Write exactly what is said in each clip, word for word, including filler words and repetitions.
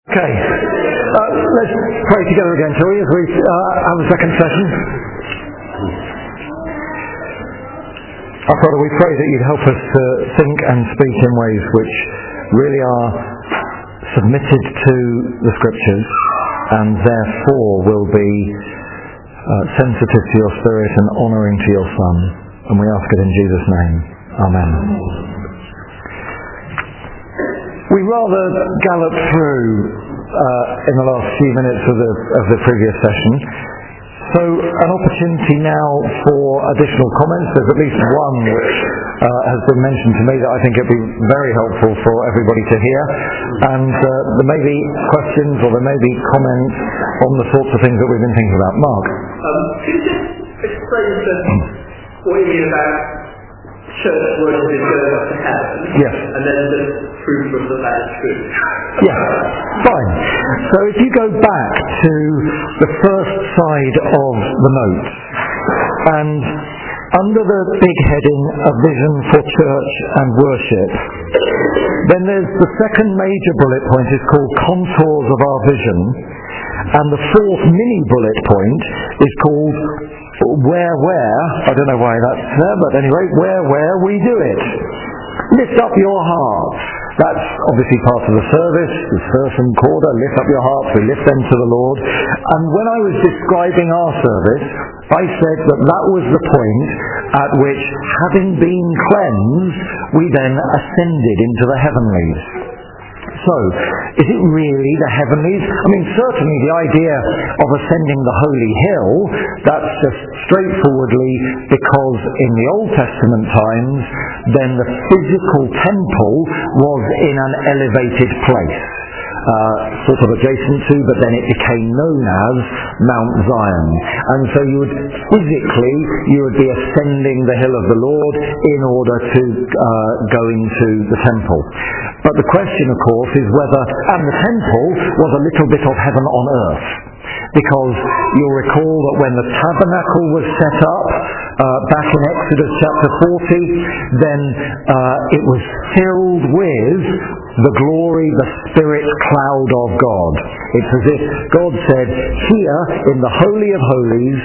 Okay, uh, let's pray together again, shall we, as we uh, have a second session. Our Father, we pray that you'd help us to think and speak in ways which really are submitted to the Scriptures and therefore will be uh, sensitive to your Spirit and honouring to your Son. And we ask it in Jesus' name. Amen. We rather galloped through uh, in the last few minutes of the, of the previous session. So an opportunity now for additional comments. There's at least one which uh, has been mentioned to me that I think it'd be very helpful for everybody to hear. And uh, there may be questions or there may be comments on the sorts of things that we've been thinking about. Mark? Um, could you just explain to what you mean about church worship is going up to heaven? Yes. And then the proof of that that is true. Yeah, fine. So if you go back to the first side of the notes, and under the big heading, A Vision for Church and Worship, then there's the second major bullet point is called Contours of Our Vision, and the fourth mini bullet point is called Where, Where, I don't know why that's there, but anyway, Where, Where We Do It. Lift up your hearts. That's obviously part of the service, the first and quarter, lift up your hearts, we lift them to the Lord. And when I was describing our service, I said that that was the point at which, having been cleansed, we then ascended into the heavenlies. So, is it really the heavenlies? I mean, certainly the idea of ascending the holy hill, that's just straightforwardly because in the Old Testament times, then the physical temple was in an elevated place. Uh, sort of adjacent to, but then it became known as Mount Zion. And so you would physically, you would be ascending the hill of the Lord in order to uh, go into the temple. But the question, of course, is whether, and the temple was a little bit of heaven on earth. Because you'll recall that when the tabernacle was set up, uh, back in Exodus chapter forty, then uh, it was filled with the glory, the spirit cloud of God. It's as if God said, here in the Holy of Holies,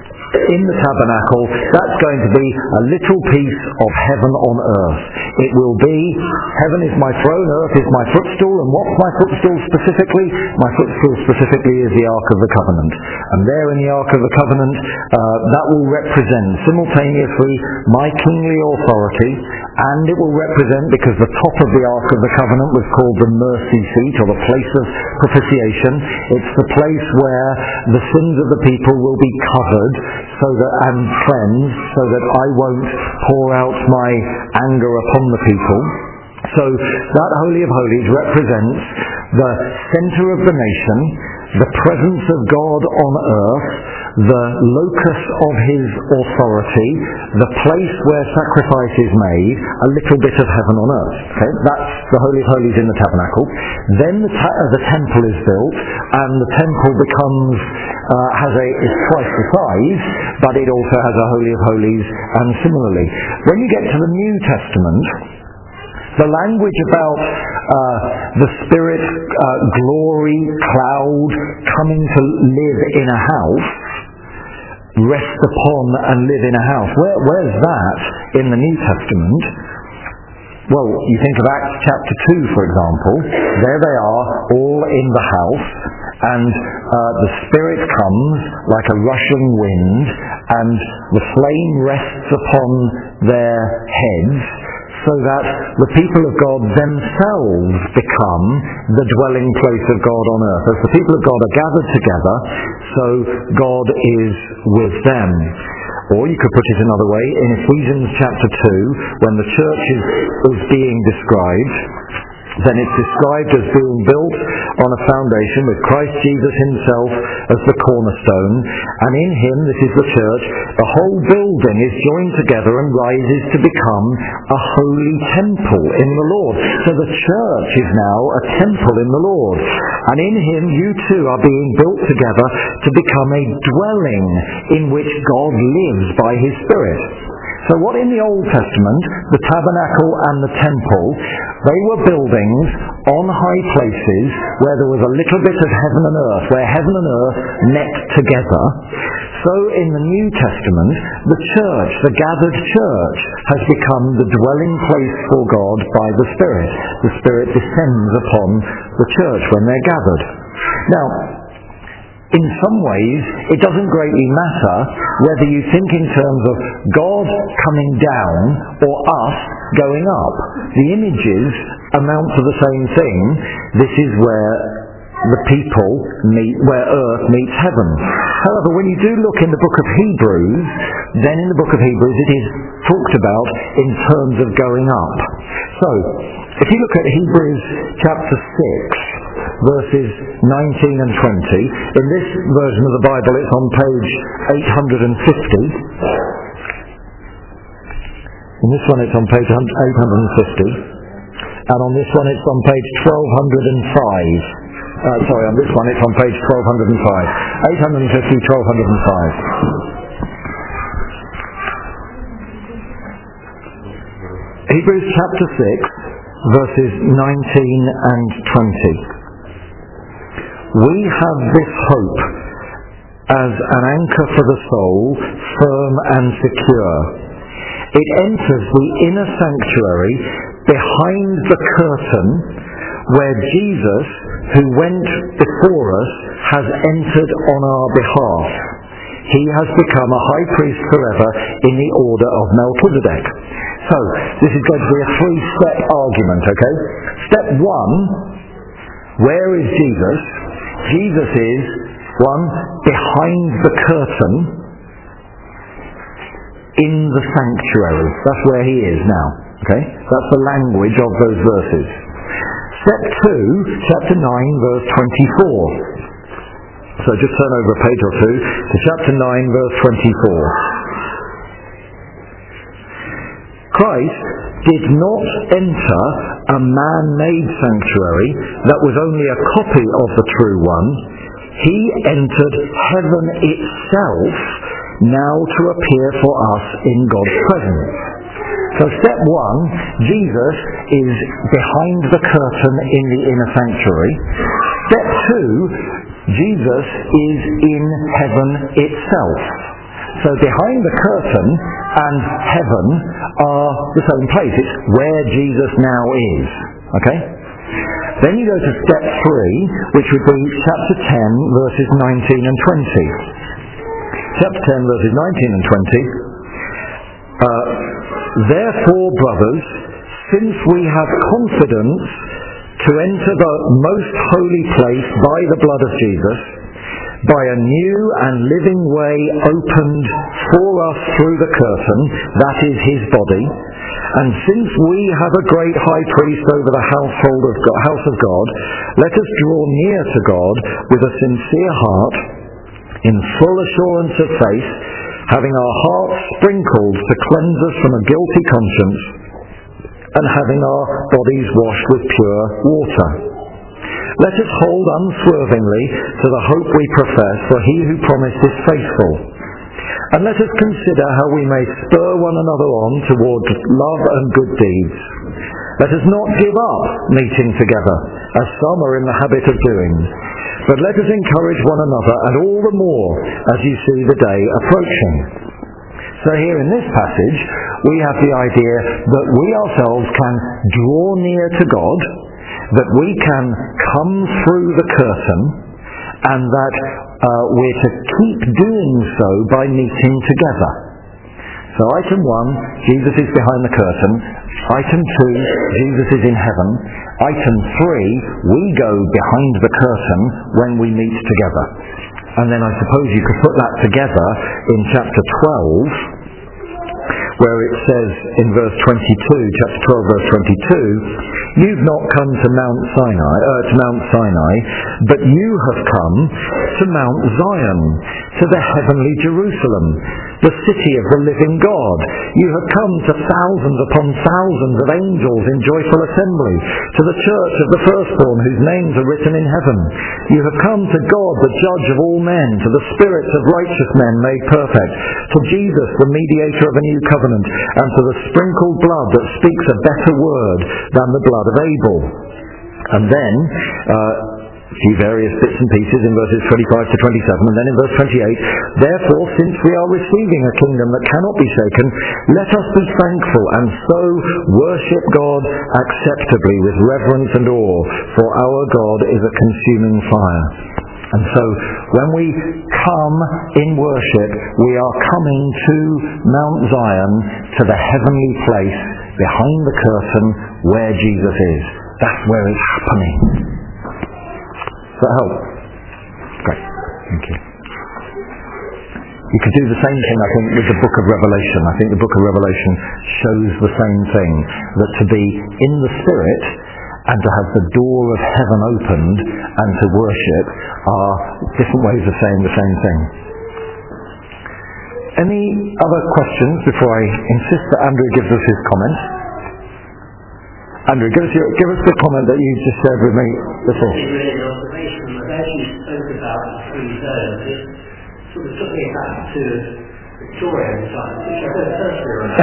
in the tabernacle, that's going to be a little piece of heaven on earth. It will be, heaven is my throne, earth is my footstool, and what's my footstool specifically? My footstool specifically is the Ark of the Covenant. And there in the Ark of the Covenant, uh, that will represent simultaneously my kingly authority, and it will represent, because the top of the Ark of the Covenant was called the mercy seat, or the place of propitiation, it's the place where the sins of the people will be covered, so that and cleansed, so that I won't pour out my anger upon the people. So that Holy of Holies represents the centre of the nation, the presence of God on earth, the locus of his authority, the place where sacrifice is made, a little bit of heaven on earth. Okay? That's the Holy of Holies in the tabernacle. Then the, ta- uh, the temple is built, and the temple becomes uh, has a is twice the size, but it also has a Holy of Holies. And similarly, when you get to the New Testament, the language about uh, the Spirit, uh, glory, cloud, coming to live in a house, rest upon and live in a house. Where, where's that in the New Testament? Well, you think of Acts chapter two, for example. There they are, all in the house, and uh, the Spirit comes like a rushing wind, and the flame rests upon their heads, so that the people of God themselves become the dwelling place of God on earth. As the people of God are gathered together, so God is with them. Or you could put it another way, in Ephesians chapter two, when the church is, is being described, then it's described as being built on a foundation with Christ Jesus himself as the cornerstone, and in him, this is the church, the whole building is joined together and rises to become a holy temple in the Lord. So the church is now a temple in the Lord, and in him you too are being built together to become a dwelling in which God lives by his Spirit. So what in the Old Testament, the tabernacle and the temple, they were buildings on high places where there was a little bit of heaven and earth, where heaven and earth met together. So in the New Testament, the church, the gathered church, has become the dwelling place for God by the Spirit. The Spirit descends upon the church when they're gathered. Now, in some ways, it doesn't greatly matter whether you think in terms of God coming down or us going up. The images amount to the same thing. This is where the people meet, where earth meets heaven. However, when you do look in the book of Hebrews, then in the book of Hebrews it is talked about in terms of going up. So, if you look at Hebrews chapter six, verses nineteen and twenty, in this version of the Bible it's on page eight hundred fifty. In this one it's on page eight hundred fifty. And on this one it's on page twelve oh five. Uh, sorry, on this one it's on page twelve oh five. eight hundred fifty, twelve oh five. Hebrews chapter six, verses nineteen and twenty. We have this hope as an anchor for the soul, firm and secure. It enters the inner sanctuary behind the curtain where Jesus, who went before us, has entered on our behalf. He has become a high priest forever in the order of Melchizedek. So, this is going to be a three-step argument, okay? Step one, where is Jesus? Jesus is, one, behind the curtain in the sanctuary. That's where he is now, okay? That's the language of those verses. Step two, chapter nine, verse twenty-four. So just turn over a page or two to chapter nine, verse twenty-four. Christ did not enter a man-made sanctuary that was only a copy of the true one. He entered heaven itself now to appear for us in God's presence. So step one, Jesus is behind the curtain in the inner sanctuary. Step two, Jesus is in heaven itself. So behind the curtain and heaven are the same place. It's where Jesus now is. Okay? Then you go to step three, which would be chapter ten, verses nineteen and twenty. Chapter ten, verses nineteen and twenty. Uh, Therefore, brothers, since we have confidence to enter the most holy place by the blood of Jesus, by a new and living way opened for us through the curtain, that is his body, and since we have a great high priest over the household of God, house of God, let us draw near to God with a sincere heart, in full assurance of faith, having our hearts sprinkled to cleanse us from a guilty conscience, and having our bodies washed with pure water. Let us hold unswervingly to the hope we profess, for he who promised is faithful. And let us consider how we may spur one another on toward love and good deeds. Let us not give up meeting together, as some are in the habit of doing, but let us encourage one another, and all the more as you see the day approaching. So here in this passage, we have the idea that we ourselves can draw near to God, that we can come through the curtain, and that uh, we're to keep doing so by meeting together. So item one, Jesus is behind the curtain. Item two, Jesus is in heaven. Item three, we go behind the curtain when we meet together. And then I suppose you could put that together in chapter twelve, where it says in verse twenty-two, chapter twelve, verse twenty-two, you've not come to Mount Sinai, uh, to Mount Sinai, but you have come to Mount Zion, to the heavenly Jerusalem, the city of the living God. You have come to thousands upon thousands of angels in joyful assembly, to the church of the firstborn whose names are written in heaven, You have come to God, the judge of all men, to the spirits of righteous men made perfect, to Jesus, the mediator of a new covenant, and to the sprinkled blood that speaks a better word than the blood of Abel. And then, uh, a few various bits and pieces in verses twenty-five to twenty-seven, and then in verse twenty-eight, therefore, since we are receiving a kingdom that cannot be shaken, let us be thankful and so worship God acceptably with reverence and awe, for our God is a consuming fire. And so, when we come in worship, we are coming to Mount Zion, to the heavenly place behind the curtain where Jesus is. That's where it's happening. Does that help? Great. Thank you. You could do the same thing, I think, with the book of Revelation. I think the book of Revelation shows the same thing, that to be in the Spirit and to have the door of heaven opened and to worship are different ways of saying the same thing. Any other questions before I insist that Andrew gives us his comment? Andrew, give us, your, give us the comment that you just shared with me before. It's really an observation, but as you spoke about the three zones, it sort of took me back to Victorian times, which I don't personally remember.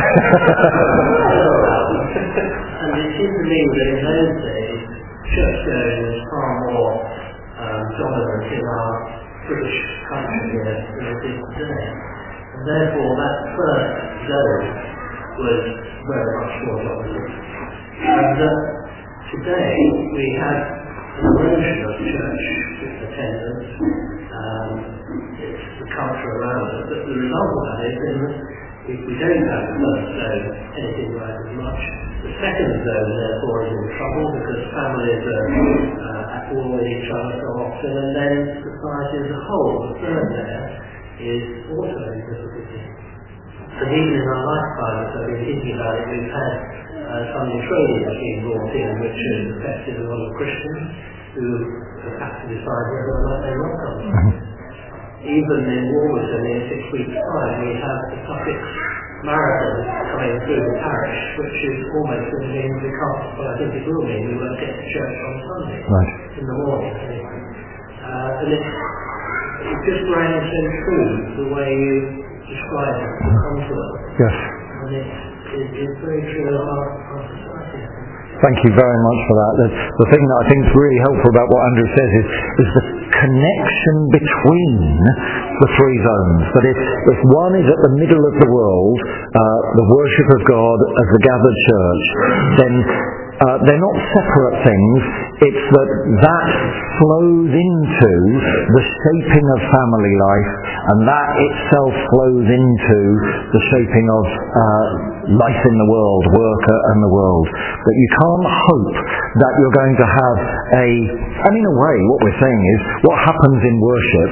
And it seemed to me that in those days, church-going was far more um, dominant in our British country here than it is today. And therefore, that first zone was very much more dominant. And uh, today we have an erosion of church attendance. Um, it's the culture around us. But the result of that is that if we don't have the first zone anything like as much, the second zone therefore is in trouble because families are uh, at war with each other so often, and then society as a whole, the third there, is also in difficulty. And even in our lifetime, as I've been thinking about it, we've had Uh, some new training has been brought in which has affected a lot of Christians who have had to decide whether or not they welcome. Mm-hmm. Even in Warburton in six weeks' time we have the Sussex Marathon coming through the parish, which is almost going to mean we can't, well I think it will mean we won't get to church on Sunday, right, in the morning anyway. Uh, and it's, it just rang so true the way you described the confluence. Yes. And it's It is very true of our, our society. Thank you very much for that. The, the thing that I think is really helpful about what Andrew says is, is the connection between the three zones. That if, if one is at the middle of the world, uh, the worship of God as the gathered church, then uh, they're not separate things. It's that that flows into the shaping of family life, and that itself flows into the shaping of uh, life in the world, work and the world. That you can't hope that you're going to have a... And in a way, what we're saying is, what happens in worship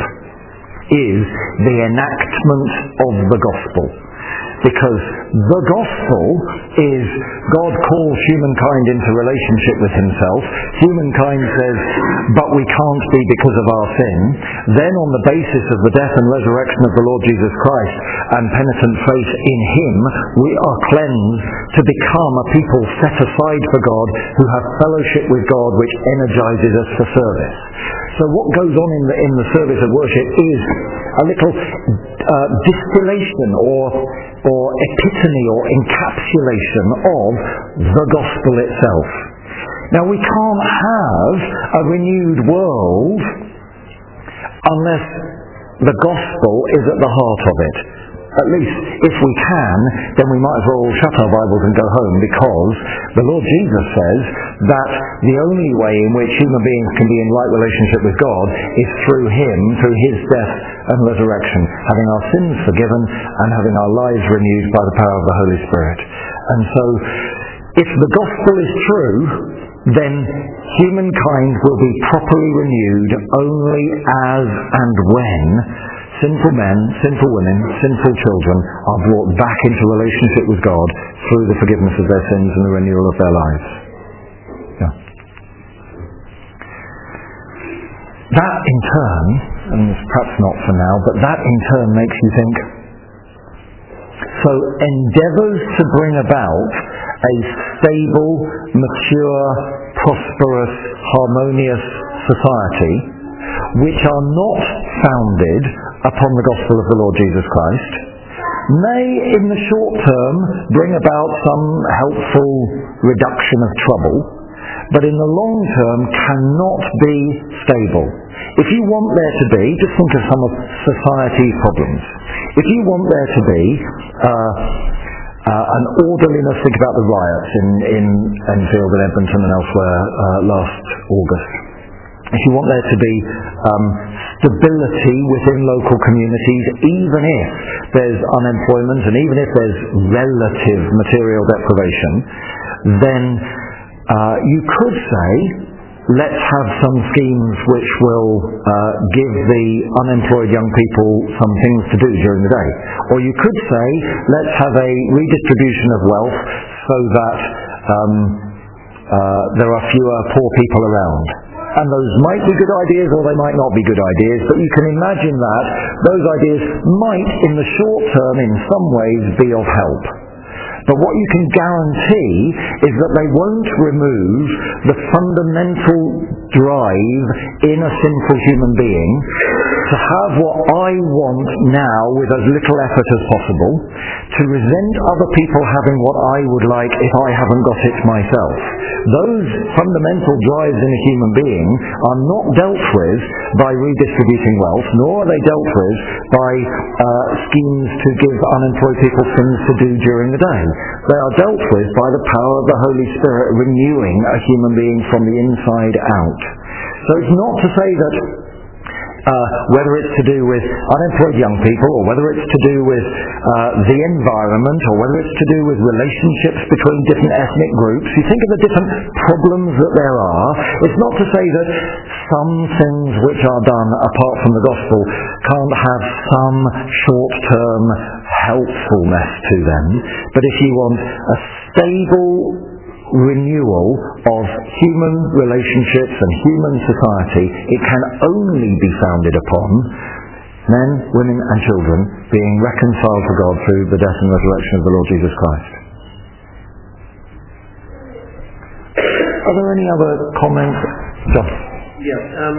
is the enactment of the gospel. Because the gospel is God calls humankind into relationship with himself. Humankind says, but we can't be because of our sin. Then on the basis of the death and resurrection of the Lord Jesus Christ and penitent faith in him, we are cleansed to become a people set aside for God who have fellowship with God, which energizes us for service. So what goes on in the, in the service of worship is a little uh, distillation or or epitome or encapsulation of the gospel itself. Now we can't have a renewed world unless the gospel is at the heart of it. At least, if we can, then we might as well shut our Bibles and go home, because the Lord Jesus says that the only way in which human beings can be in right relationship with God is through him, through his death and resurrection, having our sins forgiven and having our lives renewed by the power of the Holy Spirit. And so, if the gospel is true, then humankind will be properly renewed only as and when sinful men, sinful women, sinful children are brought back into relationship with God through the forgiveness of their sins and the renewal of their lives. Yeah. That in turn, and perhaps not for now, but that in turn makes you think, so endeavours to bring about a stable, mature, prosperous, harmonious society which are not founded upon the gospel of the Lord Jesus Christ, may in the short term bring about some helpful reduction of trouble, but in the long term cannot be stable. If you want there to be, just think of some of society's problems. If you want there to be uh, uh, an orderliness, think about the riots in, in Enfield and Edmonton and elsewhere uh, last August. If you want there to be um, stability within local communities, even if there's unemployment and even if there's relative material deprivation, then uh, you could say, let's have some schemes which will uh, give the unemployed young people some things to do during the day. Or you could say, let's have a redistribution of wealth so that um, uh, there are fewer poor people around. And those might be good ideas or they might not be good ideas, but you can imagine that those ideas might, in the short term, in some ways, be of help. But what you can guarantee is that they won't remove the fundamental drive in a sinful human being to have what I want now with as little effort as possible, to resent other people having what I would like if I haven't got it myself. Those fundamental drives in a human being are not dealt with by redistributing wealth, nor are they dealt with by uh, schemes to give unemployed people things to do during the day. They are dealt with by the power of the Holy Spirit renewing a human being from the inside out. So it's not to say that Uh, whether it's to do with unemployed young people, or whether it's to do with uh, the environment, or whether it's to do with relationships between different ethnic groups. You think of the different problems that there are. It's not to say that some things which are done apart from the gospel can't have some short-term helpfulness to them. But if you want a stable renewal of human relationships and human society, it can only be founded upon men, women and children being reconciled to God through the death and resurrection of the Lord Jesus Christ. Are there any other comments? John? Yeah, um,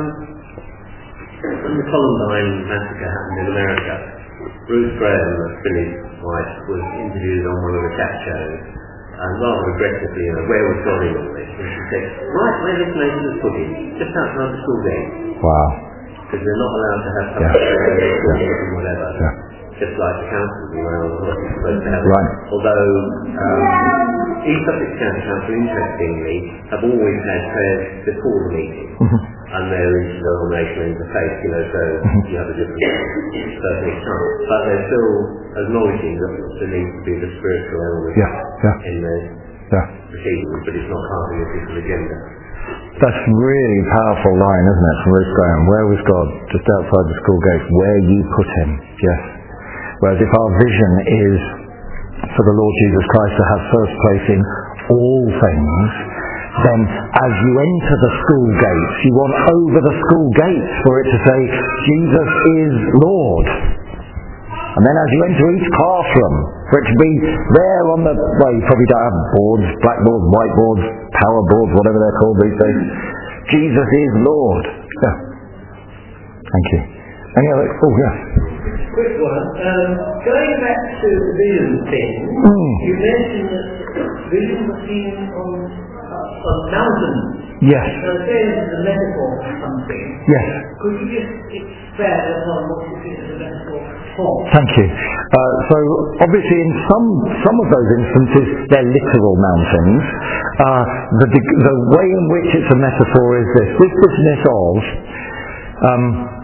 when the Columbine massacre happened in America, Ruth Graham, Billy's wife, was interviewed on one of the chat shows, and rather aggressively, you know, where was God in all this? And she said, right where this nation is put in, just outside the school gate. Wow. Because they're not allowed to have Yeah. public yeah. and whatever. Yeah. Just like the councils around the world are supposed to have. Right. Although, um, East Sussex County Council, interestingly, have always had prayers before the meeting. Mm-hmm. And they're interdenominational interfaith, you know, so mm-hmm. you have a different person each time. But they're still acknowledging that there needs to be the spiritual element yeah. Yeah. in the yeah. proceedings, but it's not part of the official agenda. That's really powerful line, isn't it, from Ruth Graham? Where was God? Just outside the school gates. Where you put him. Yes. Whereas if our vision is for the Lord Jesus Christ to have first place in all things, then as you enter the school gates, you want over the school gates for it to say, Jesus is Lord. And then as you enter each classroom, for it to be there on the, well, you probably don't have boards, blackboards, whiteboards, power boards, whatever they're called these days. Jesus is Lord. Yeah. Thank you. Any other? Oh, yes. Quick one. Um, going back to the vision thing, mm. you mentioned that vision was seen on, uh, on mountains. Yes. So there is a metaphor for something. Yes. Could you just expand on what you think is a metaphor for? Thank you. Uh, so obviously in some some of those instances they're literal mountains. Uh, the the way in which it's a metaphor is this: this business of um,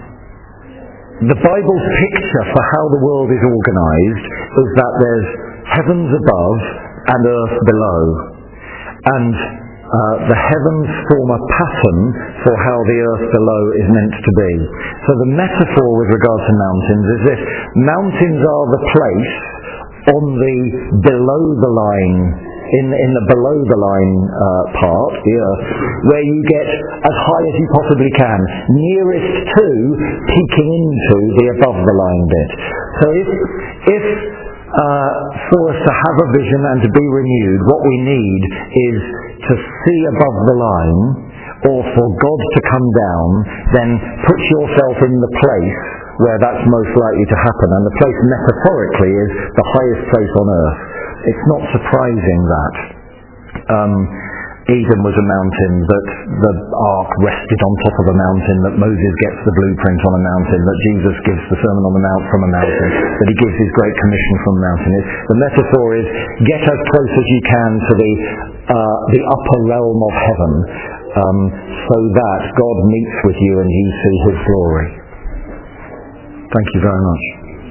the Bible's picture for how the world is organised is that there's heavens above and earth below, and uh, the heavens form a pattern for how the earth below is meant to be. So the metaphor with regard to mountains is this: mountains are the place on the below the line, in, in the below the line uh, part, the earth, where you get as high as you possibly can, nearest to peeking into the above the line bit. So if, if uh, for us to have a vision and to be renewed, what we need is to see above the line or for God to come down, then put yourself in the place where that's most likely to happen. And the place metaphorically is the highest place on earth. It's not surprising that um, Eden was a mountain, that the ark rested on top of a mountain, that Moses gets the blueprint on a mountain, that Jesus gives the Sermon on the Mount from a mountain, that he gives his Great Commission from a mountain. The metaphor is, get as close as you can to the, uh, the upper realm of heaven, um, so that God meets with you and you see his glory. Thank you very much.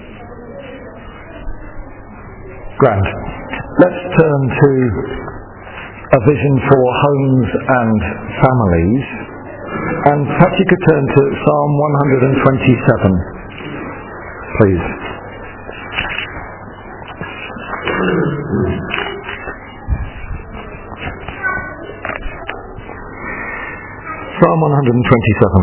Grand. Let's turn to a vision for homes and families. And perhaps you could turn to Psalm one twenty-seven, please. Psalm one twenty-seven.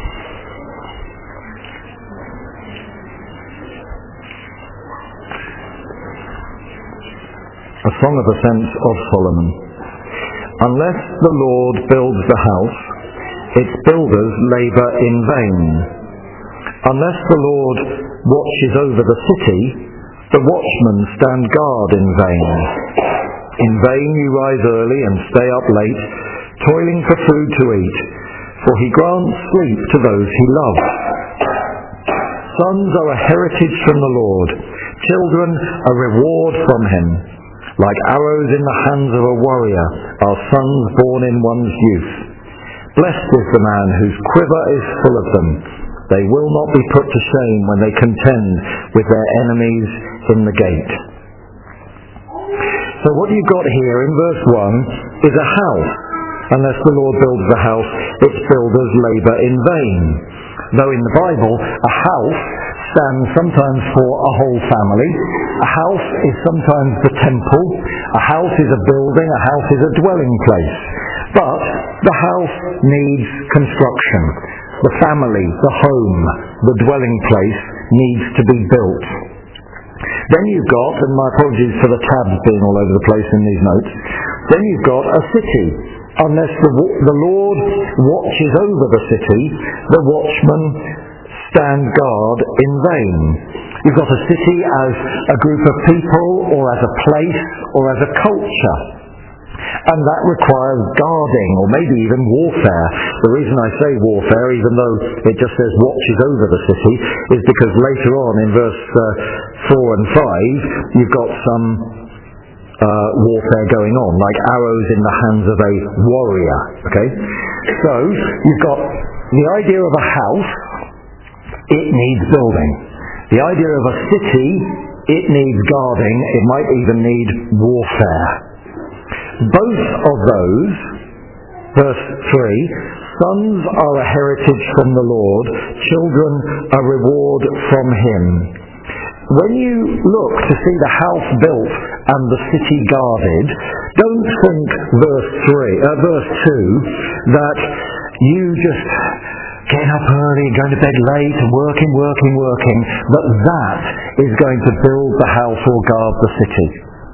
A Song of Ascent of Solomon. Unless the Lord builds the house, its builders labour in vain. Unless the Lord watches over the city, the watchmen stand guard in vain. In vain you rise early and stay up late, toiling for food to eat, for he grants sleep to those he loves. Sons are a heritage from the Lord, children a reward from him. Like arrows in the hands of a warrior are sons born in one's youth. Blessed is the man whose quiver is full of them. They will not be put to shame when they contend with their enemies in the gate. So what you've got here in verse one is a house. Unless the Lord builds the house, its builders labour in vain. Though in the Bible, a house stands sometimes for a whole family. A house is sometimes the temple. A house is a building. A house is a dwelling place. But the house needs construction. The family, the home, the dwelling place needs to be built. Then you've got, and my apologies for the tabs being all over the place in these notes, then you've got a city. Unless the, the Lord watches over the city, the watchmen stand guard in vain. You've got a city as a group of people, or as a place, or as a culture. And that requires guarding, or maybe even warfare. The reason I say warfare, even though it just says watches over the city, is because later on in verse uh, four and five, you've got some uh, warfare going on, like arrows in the hands of a warrior. Okay? So, you've got the idea of a house. It needs building. The idea of a city, it needs guarding. It might even need warfare. Both of those, verse three, sons are a heritage from the Lord, children a reward from him. When you look to see the house built and the city guarded, don't think verse three, uh, verse two, that you just getting up early, going to bed late, working, working, working, that that is going to build the house or guard the city.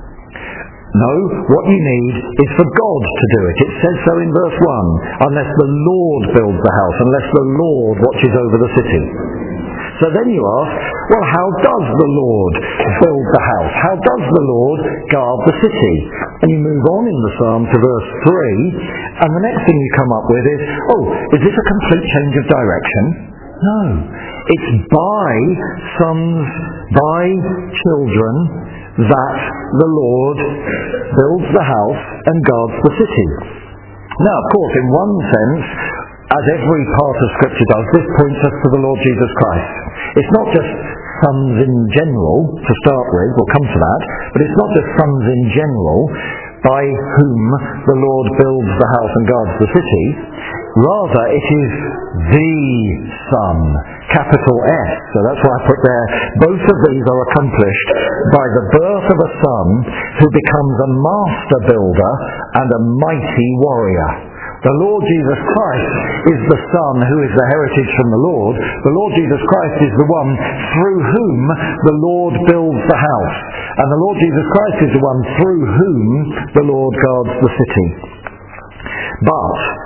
No, what you need is for God to do it. It says so in verse one, unless the Lord builds the house, unless the Lord watches over the city. So then you ask, well, how does the Lord build the house? How does the Lord guard the city? And you move on in the psalm to verse three, and the next thing you come up with is, oh, is this a complete change of direction? No. It's by sons, by children, that the Lord builds the house and guards the city. Now, of course, in one sense, as every part of Scripture does, this points us to the Lord Jesus Christ. It's not just sons in general, to start with, we'll come to that, but it's not just sons in general by whom the Lord builds the house and guards the city. Rather, it is the Son, capital S. So that's why I put there, both of these are accomplished by the birth of a son who becomes a master builder and a mighty warrior. The Lord Jesus Christ is the Son who is the heritage from the Lord. The Lord Jesus Christ is the one through whom the Lord builds the house. And the Lord Jesus Christ is the one through whom the Lord guards the city. But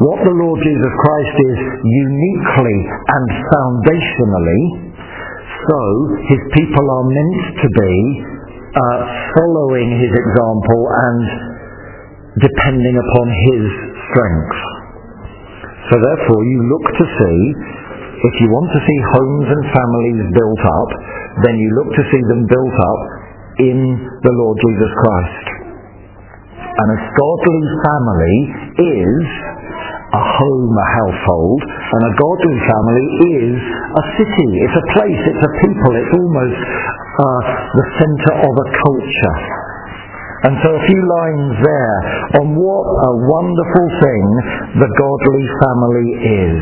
what the Lord Jesus Christ is uniquely and foundationally, so his people are meant to be uh, following his example and depending upon his strength. So therefore you look to see, if you want to see homes and families built up, then you look to see them built up in the Lord Jesus Christ. And a godly family is a home, a household, and a godly family is a city, it's a place, it's a people, it's almost uh, the centre of a culture. And so a few lines there on what a wonderful thing the godly family is.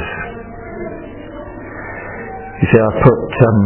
You see, I've put, um,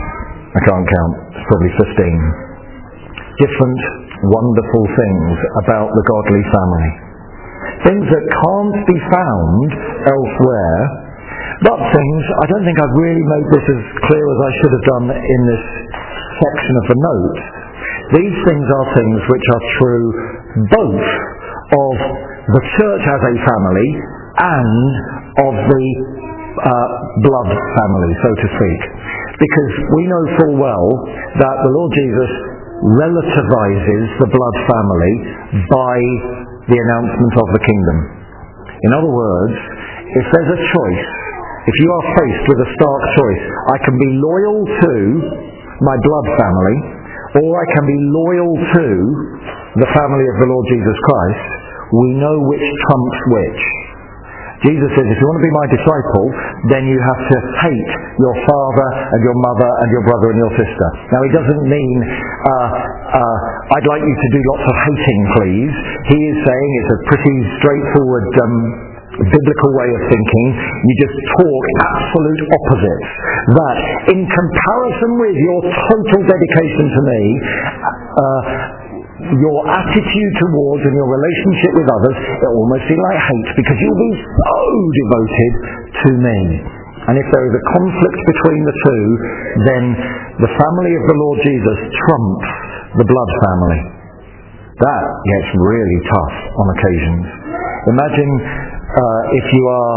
I can't count, it's probably fifteen, different wonderful things about the godly family. Things that can't be found elsewhere, but things, I don't think I've really made this as clear as I should have done in this section of the notes. These things are things which are true both of the church as a family and of the uh, blood family, so to speak. Because we know full well that the Lord Jesus relativizes the blood family by the announcement of the kingdom. In other words, if there's a choice, if you are faced with a stark choice, I can be loyal to my blood family, or I can be loyal to the family of the Lord Jesus Christ, we know which trumps which. Jesus says, if you want to be my disciple, then you have to hate your father and your mother and your brother and your sister. Now he doesn't mean, uh, uh, I'd like you to do lots of hating, please. He is saying it's a pretty straightforward um, biblical way of thinking. You just talk absolute opposites. That in comparison with your total dedication to me, uh, your attitude towards and your relationship with others, it will almost feel like hate, because you'll be so devoted to me. And if there is a conflict between the two, then the family of the Lord Jesus trumps the blood family. That gets really tough on occasions. Imagine uh, if you are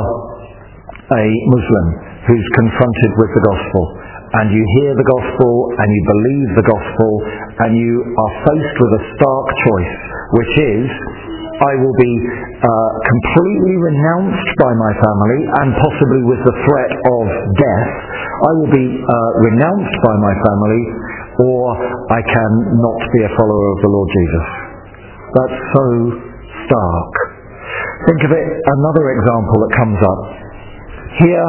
a Muslim who's confronted with the gospel, and you hear the gospel, and you believe the gospel, and you are faced with a stark choice, which is, I will be uh, completely renounced by my family, and possibly with the threat of death. I will be uh, renounced by my family, or I can not be a follower of the Lord Jesus. That's so stark. Think of it, another example that comes up. Here,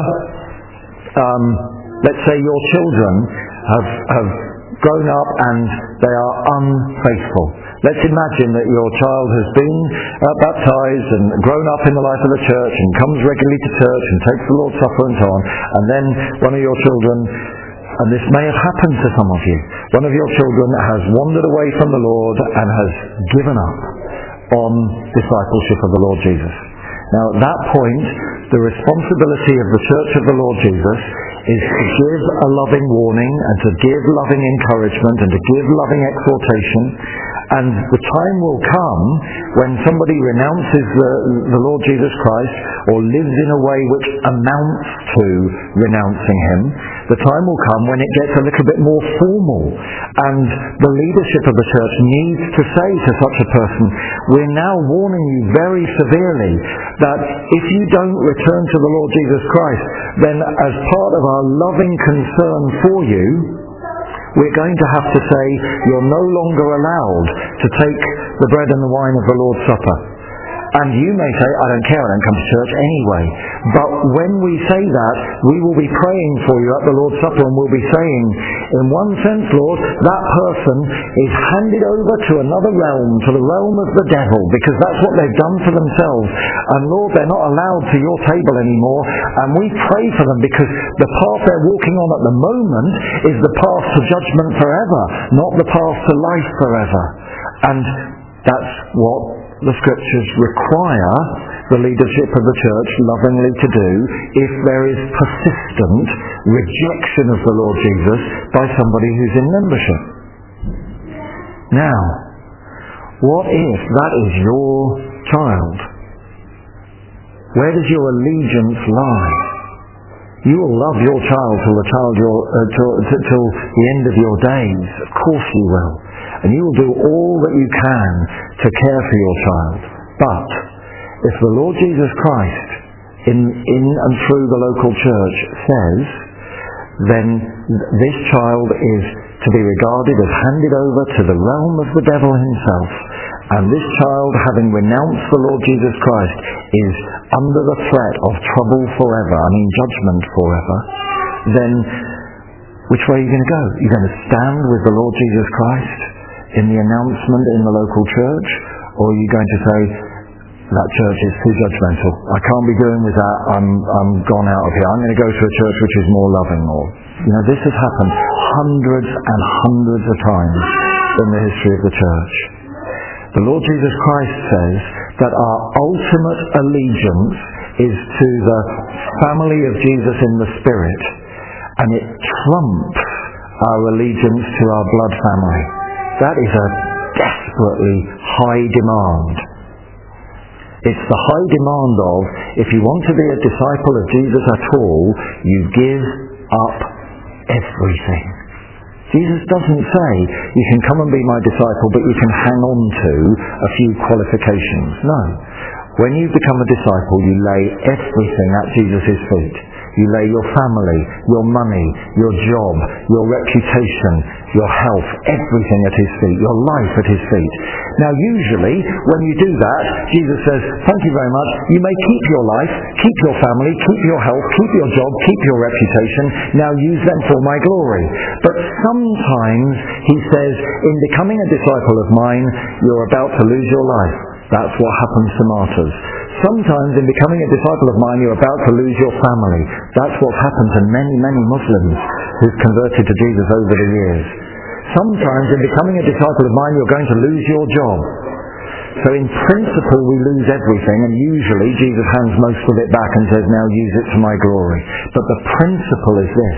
um, let's say your children have, have grown up and they are unfaithful. Let's imagine that your child has been uh, baptized and grown up in the life of the church and comes regularly to church and takes the Lord's Supper and so on, and then one of your children, and this may have happened to some of you, one of your children has wandered away from the Lord and has given up on discipleship of the Lord Jesus. Now at that point, the responsibility of the Church of the Lord Jesus is to give a loving warning and to give loving encouragement and to give loving exhortation. And the time will come when somebody renounces the, the Lord Jesus Christ or lives in a way which amounts to renouncing him. The time will come when it gets a little bit more formal, and the leadership of the church needs to say to such a person, we're now warning you very severely that if you don't return to the Lord Jesus Christ, then as part of our loving concern for you, we're going to have to say you're no longer allowed to take the bread and the wine of the Lord's Supper. And you may say, I don't care, I don't come to church anyway. But when we say that, we will be praying for you at the Lord's Supper, and we'll be saying, in one sense, Lord, that person is handed over to another realm, to the realm of the devil, because that's what they've done for themselves. And Lord, they're not allowed to your table anymore, and we pray for them because the path they're walking on at the moment is the path to judgment forever, not the path to life forever. And that's what the scriptures require the leadership of the church lovingly to do if there is persistent rejection of the Lord Jesus by somebody who's in membership. Now, what if that is your child? Where does your allegiance lie? You will love your child till the child your, uh, till, t- till the end of your days. Of course you will. And you will do all that you can to care for your child. But if the Lord Jesus Christ in, in and through the local church says, then this child is to be regarded as handed over to the realm of the devil himself. And this child, having renounced the Lord Jesus Christ, is under the threat of trouble forever, I mean judgment forever. Then which way are you going to go? You're going to stand with the Lord Jesus Christ in the announcement in the local church? Or are you going to say, that church is too judgmental, I can't be doing with that, I'm, I'm gone out of here, I'm going to go to a church which is more loving? Or, you know, this has happened hundreds and hundreds of times in the history of the church. The Lord Jesus Christ says that our ultimate allegiance is to the family of Jesus in the Spirit, and it trumps our allegiance to our blood family. That is a desperately high demand. It's the high demand of, if you want to be a disciple of Jesus at all, you give up everything. Jesus doesn't say, you can come and be my disciple, but you can hang on to a few qualifications. No. When you become a disciple, you lay everything at Jesus' feet. You lay your family, your money, your job, your reputation, your health, everything at his feet, your life at his feet. Now usually, when you do that, Jesus says, thank you very much, you may keep your life, keep your family, keep your health, keep your job, keep your reputation, now use them for my glory. But sometimes, he says, in becoming a disciple of mine, you're about to lose your life. That's what happens to martyrs. Sometimes in becoming a disciple of mine, you're about to lose your family. That's what's happened to many, many Muslims who've converted to Jesus over the years. Sometimes in becoming a disciple of mine, you're going to lose your job. So in principle, we lose everything, and usually Jesus hands most of it back and says, now use it to my glory. But the principle is this.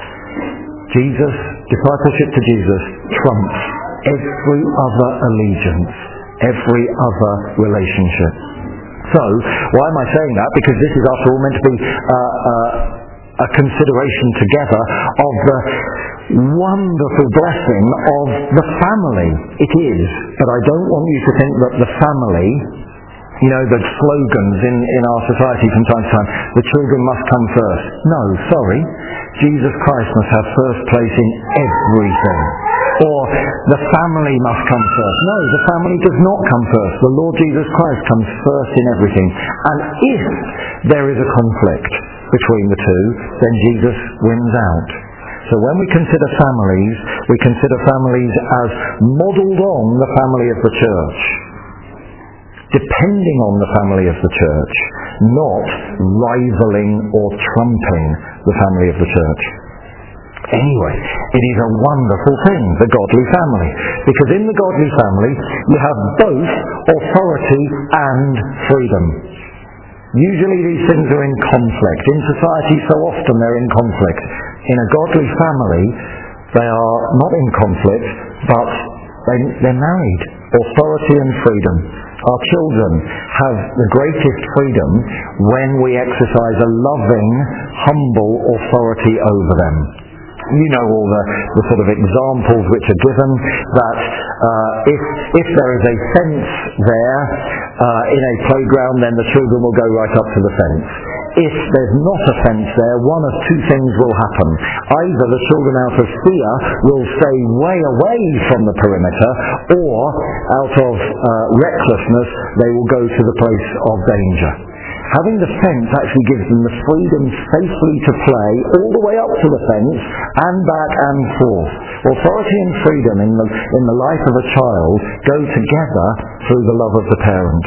Jesus, discipleship to Jesus, trumps every other allegiance, every other relationship. So, why am I saying that? Because this is after all meant to be uh, uh, a consideration together of the wonderful blessing of the family. It is, but I don't want you to think that the family, you know, the slogans in, in our society from time to time, the children must come first. No, sorry. Jesus Christ must have first place in everything. Or the family must come first. No, the family does not come first. The Lord Jesus Christ comes first in everything. And if there is a conflict between the two, then Jesus wins out. So when we consider families, we consider families as modelled on the family of the church, depending on the family of the church, not rivaling or trumping the family of the church. Anyway, it is a wonderful thing, the godly family. Because in the godly family, you have both authority and freedom. Usually these things are in conflict. In society, so often they're in conflict. In a godly family, they are not in conflict, but they, they're married. Authority and freedom. Our children have the greatest freedom when we exercise a loving, humble authority over them. You know all the, the sort of examples which are given, that uh, if, if there is a fence there uh, in a playground, then the children will go right up to the fence. If there's not a fence there, one of two things will happen. Either the children out of fear will stay way away from the perimeter, or out of uh, recklessness they will go to the place of danger. Having the fence actually gives them the freedom safely to play all the way up to the fence and back and forth. Authority and freedom in the, in the life of a child go together through the love of the parent.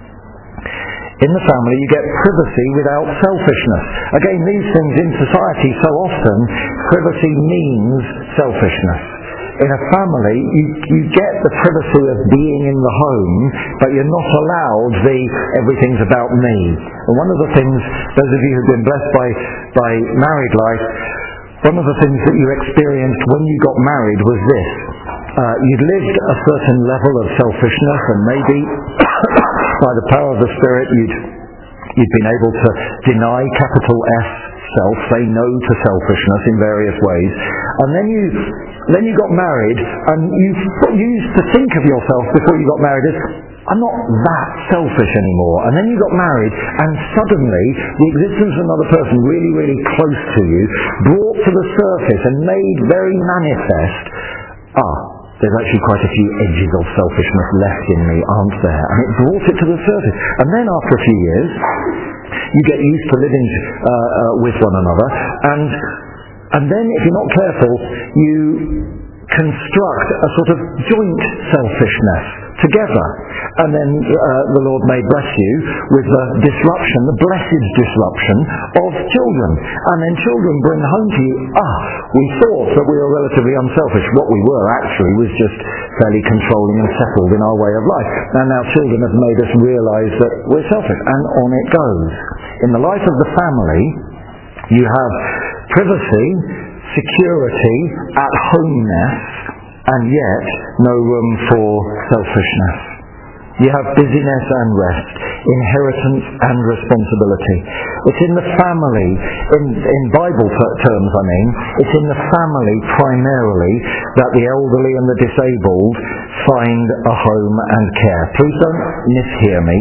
In the family you get privacy without selfishness. Again, these things in society so often, privacy means selfishness. In a family, you, you get the privacy of being in the home, but you're not allowed the everything's about me. And one of the things, those of you who've been blessed by, by married life, one of the things that you experienced when you got married was this. Uh, you'd lived a certain level of selfishness, and maybe by the power of the Spirit you'd You've been able to deny capital S self, say no to selfishness in various ways, and then you then you got married, and you you used to think of yourself before you got married as, I'm not that selfish anymore. And then you got married, and suddenly the existence of another person really, really close to you brought to the surface and made very manifest, ah, there's actually quite a few edges of selfishness left in me, aren't there? And it brought it to the surface. And then after a few years, you get used to living uh, uh, with one another, and and then if you're not careful, you construct a sort of joint selfishness together. And then uh, the Lord may bless you with the disruption, the blessed disruption of children. And then children bring home to you, ah, we thought that we were relatively unselfish. What we were actually was just fairly controlling and settled in our way of life. And now children have made us realise that we're selfish. And on it goes. In the life of the family, you have privacy, security, at-homeness, and yet no room for selfishness. You have busyness and rest, inheritance and responsibility. It's in the family, in, in Bible t- terms I mean, it's in the family primarily that the elderly and the disabled find a home and care. Please don't mishear me.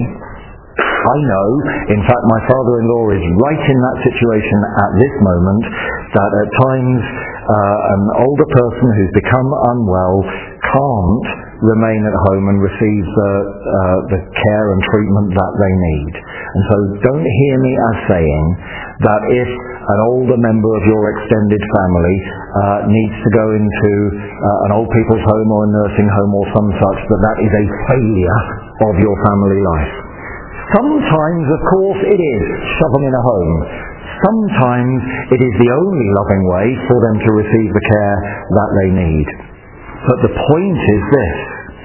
I know, in fact my father-in-law is right in that situation at this moment, that at times uh, an older person who's become unwell can't remain at home and receive the, uh, the care and treatment that they need. And so don't hear me as saying that if an older member of your extended family uh, needs to go into uh, an old people's home or a nursing home or some such, that that is a failure of your family life. Sometimes, of course, it is shove them in a home. Sometimes it is the only loving way for them to receive the care that they need. But the point is this.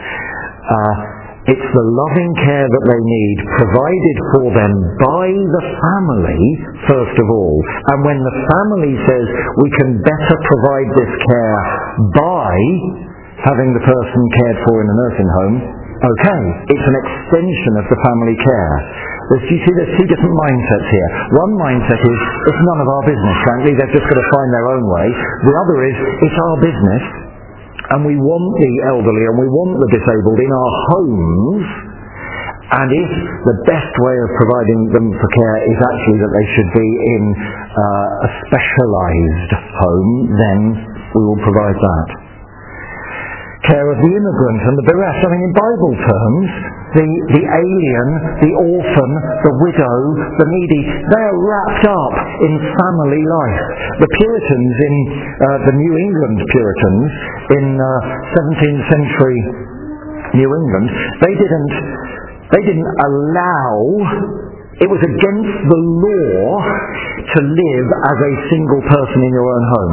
Uh, it's the loving care that they need provided for them by the family, first of all. And when the family says we can better provide this care by having the person cared for in a nursing home, okay, it's an extension of the family care. There's, you see, there's two different mindsets here. One mindset is, it's none of our business, frankly, they've just got to find their own way. The other is, it's our business, and we want the elderly and we want the disabled in our homes, and if the best way of providing them for care is actually that they should be in uh, a specialised home, then we will provide that. Care of the immigrant and the bereft. I mean, in Bible terms, the, the alien, the orphan, the widow, the needy, they are wrapped up in family life. The Puritans in uh, the New England Puritans in uh, seventeenth century New England, they didn't, they didn't allow, it was against the law to live as a single person in your own home.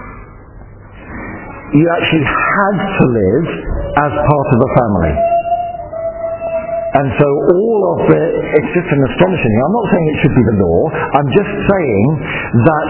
You actually had to live as part of a family. And so all of the, it's just an astonishing thing. I'm not saying it should be the law. I'm just saying that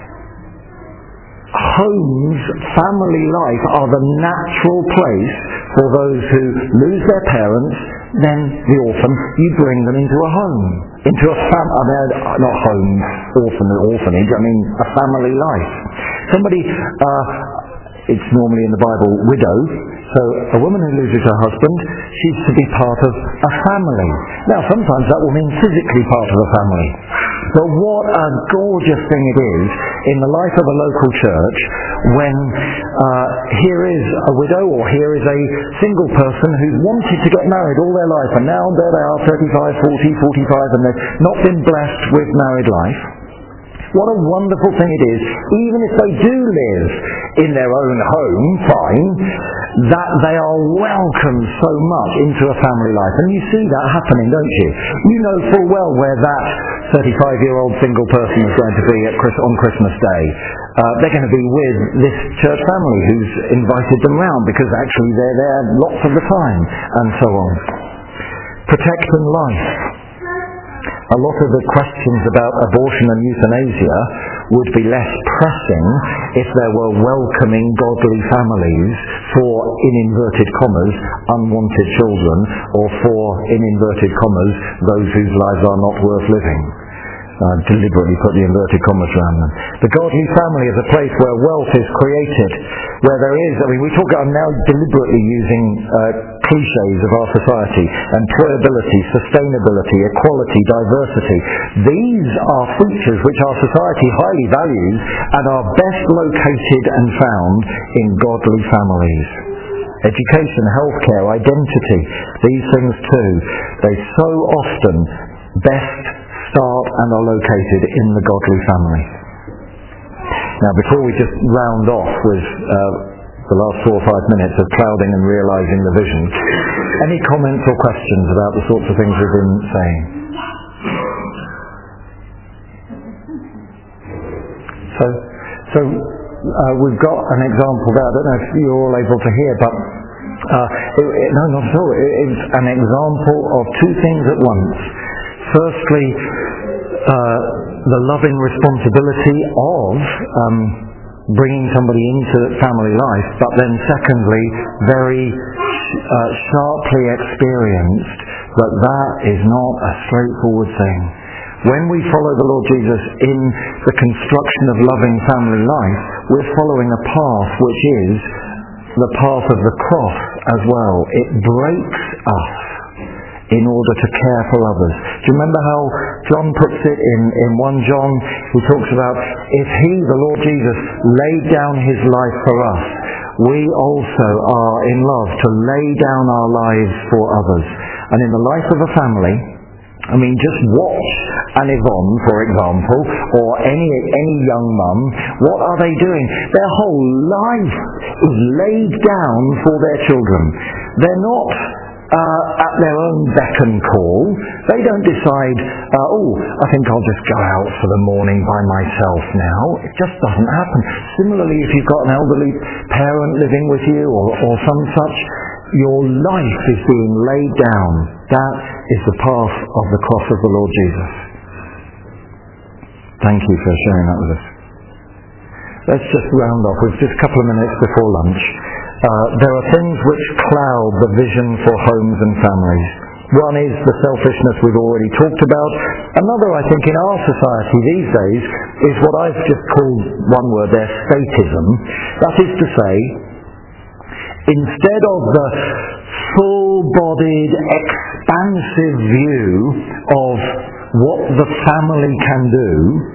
homes, family life are the natural place for those who lose their parents, then the orphan, you bring them into a home. Into a fam, I mean, not home, orphan, orphanage, I mean a family life. Somebody, uh, it's normally in the Bible, widow. So a woman who loses her husband, she's to be part of a family. Now sometimes that will mean physically part of a family. But what a gorgeous thing it is in the life of a local church when uh, here is a widow or here is a single person who's wanted to get married all their life, and now there they are, thirty-five, forty, forty-five, and they've not been blessed with married life. What a wonderful thing it is, even if they do live in their own home, fine, that they are welcomed so much into a family life. And you see that happening, don't you? You know full well where that thirty-five-year-old single person is going to be at Chris, on Christmas Day. Uh, they're going to be with this church family who's invited them round because actually they're there lots of the time, and so on. Protecting life. A lot of the questions about abortion and euthanasia would be less pressing if there were welcoming, godly families for, in inverted commas, unwanted children, or for, in inverted commas, those whose lives are not worth living. I deliberately put the inverted commas around them. The godly family is a place where wealth is created, where there is, I mean, we talk, I'm now deliberately using uh, cliches of our society: employability, sustainability, equality, diversity. These are features which our society highly values and are best located and found in godly families. Education, healthcare, identity, these things too, they so often best start and are located in the godly family. Now, before we just round off with uh, the last four or five minutes of clouding and realising the vision, any comments or questions about the sorts of things we've been saying? So, so uh, we've got an example there. I don't know if you're all able to hear, but uh, it, it, no, not at all. It, it's an example of two things at once. Firstly, uh, the loving responsibility of um, bringing somebody into family life, but then secondly, very uh, sharply experienced that that is not a straightforward thing. When we follow the Lord Jesus in the construction of loving family life, we're following a path which is the path of the cross as well. It breaks us in order to care for others. Do you remember how John puts it in, in First John? He talks about, if he, the Lord Jesus, laid down his life for us, we also are in love to lay down our lives for others. And in the life of a family, I mean, just watch an Yvonne, for example, or any any young mum. What are they doing? Their whole life is laid down for their children. They're not Uh, at their own beck and call. They don't decide, uh, oh, I think I'll just go out for the morning by myself now. It just doesn't happen. Similarly, if you've got an elderly parent living with you or, or some such, your life is being laid down. That is the path of the cross of the Lord Jesus. Thank you for sharing that with us. Let's just round off with just a couple of minutes before lunch. Uh, there are things which cloud the vision for homes and families. One is the selfishness we've already talked about. Another, I think, in our society these days is what I've just called, one word there, statism. That is to say, instead of the full-bodied, expansive view of what the family can do,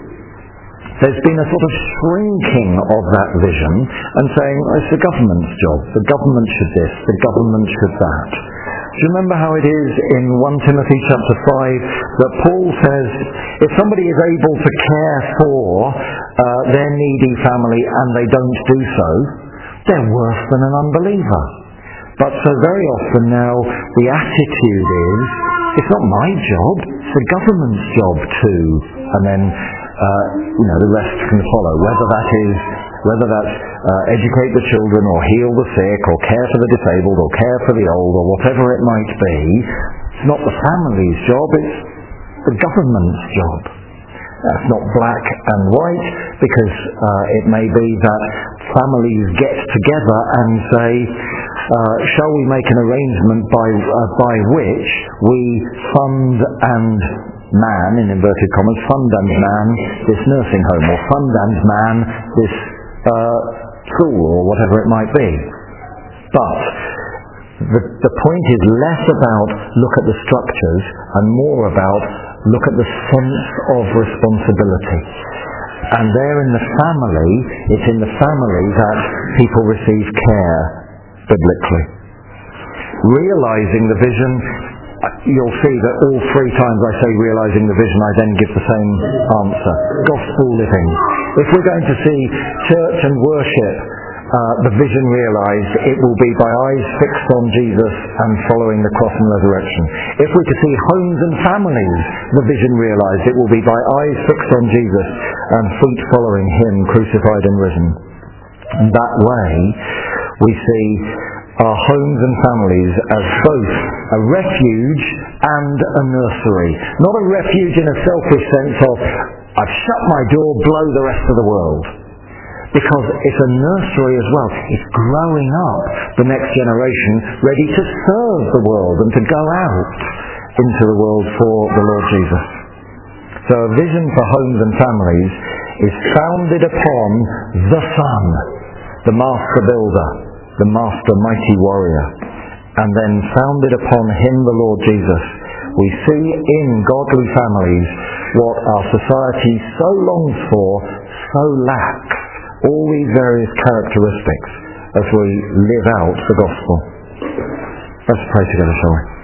there's been a sort of shrinking of that vision and saying, oh, it's the government's job, the government should this, the government should that. Do you remember how it is in First Timothy chapter five that Paul says, if somebody is able to care for uh, their needy family and they don't do so, they're worse than an unbeliever. But so very often now the attitude is, it's not my job, it's the government's job too. And then Uh, you know, the rest can follow. Whether that is, whether that's uh, educate the children, or heal the sick, or care for the disabled, or care for the old, or whatever it might be, it's not the family's job, it's the government's job. That's not black and white, because uh, it may be that families get together and say, uh, shall we make an arrangement by uh, by which we fund and man, in inverted commas, fund and man this nursing home, or fund and man this uh, school, or whatever it might be. But the, the point is less about look at the structures and more about look at the sense of responsibility. And there in the family, it's in the family that people receive care biblically. Realizing the vision, you'll see that all three times I say realizing the vision, I then give the same answer. Gospel living. If we're going to see church and worship, uh, the vision realized, it will be by eyes fixed on Jesus and following the cross and resurrection. If we're to see homes and families, the vision realized, it will be by eyes fixed on Jesus and feet following him crucified and risen. And that way we see our homes and families as both a refuge and a nursery. Not a refuge in a selfish sense of, I've shut my door, blow the rest of the world. Because it's a nursery as well. It's growing up the next generation ready to serve the world and to go out into the world for the Lord Jesus. So a vision for homes and families is founded upon the Son, the master builder, the master mighty warrior, and then founded upon him, the Lord Jesus. We see in godly families what our society so longs for, so lacks, all these various characteristics as we live out the gospel. Let's pray together, shall we?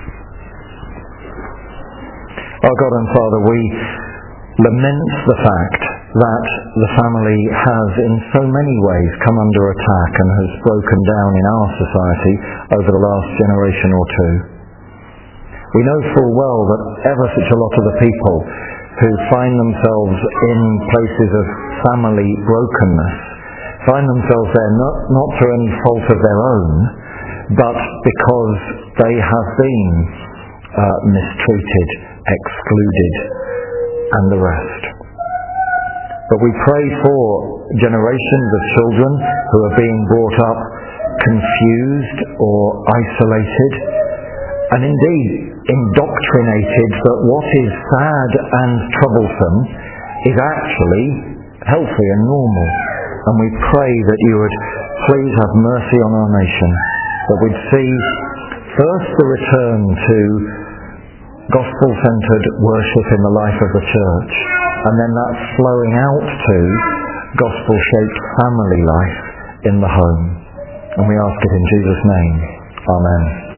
Our God and Father, we lament the fact that the family has in so many ways come under attack and has broken down in our society over the last generation or two. We know full well that ever such a lot of the people who find themselves in places of family brokenness find themselves there not, not through any fault of their own, but because they have been uh, mistreated, excluded, and the rest. But we pray for generations of children who are being brought up confused or isolated, and indeed indoctrinated that what is sad and troublesome is actually healthy and normal. And we pray that you would please have mercy on our nation, that we'd see first the return to gospel-centred worship in the life of the church, and then that flowing out to gospel-shaped family life in the home. And we ask it in Jesus' name. Amen.